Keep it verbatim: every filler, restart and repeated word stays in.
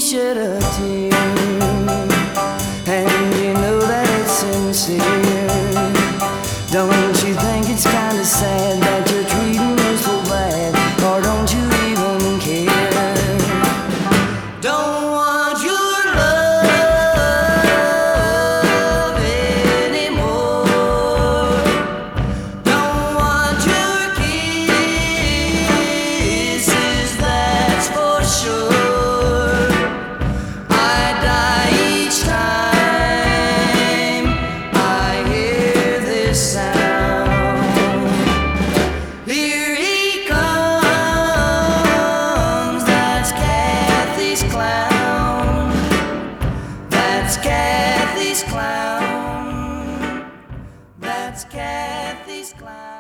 shed a tear, and you know that it's sincere. Don't you think it's kinda sad that you're treating me so bad, or don't you even care? Don't want your love anymore. Don't want your kisses, that's for sure. I die each time I hear this sound. Here he comes, that's Kathy's clown. That's Kathy's clown. That's Kathy's clown.